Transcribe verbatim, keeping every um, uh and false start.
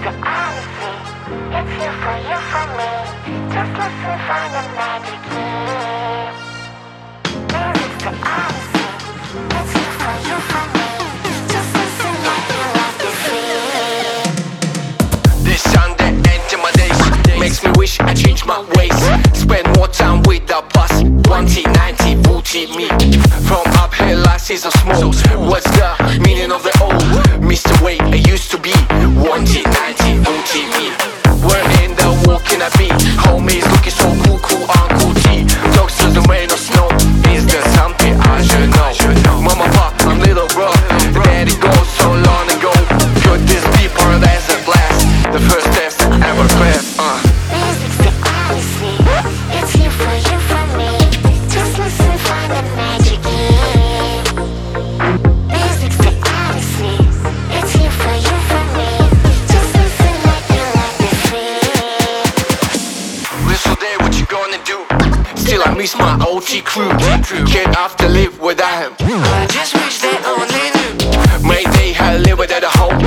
the Odyssey. It's here for you, for me. Just listen, find the magic key. Music's the Odyssey. It's here for you, for me. Just listen like you like to see. This sound that enter my days makes me wish I changed my ways. Spend more time with the past. one T ninety booty me. From up here life is so small. What's the meaning of the old? Mister Way I used to be. one T ninety booty me. Where in the walk can I be? Homies looking so cool, cool on cool T. Talks to the rain or snow. Is there something I should know? Mama, pop, I'm little bro. Daddy goes so long ago. Got this deeper as a blast. The first steps I ever pressed. Uh. Music's the Odyssey. It's here for you, for me. Just listen, find the magic key. Music's the Odyssey. It's here for you, for me. Just listen like you like to see. Whistle there, what you gonna do? Still I miss my O G crew. Can't have to live without him. I just wish they only knew. Mayday, I live without a hope.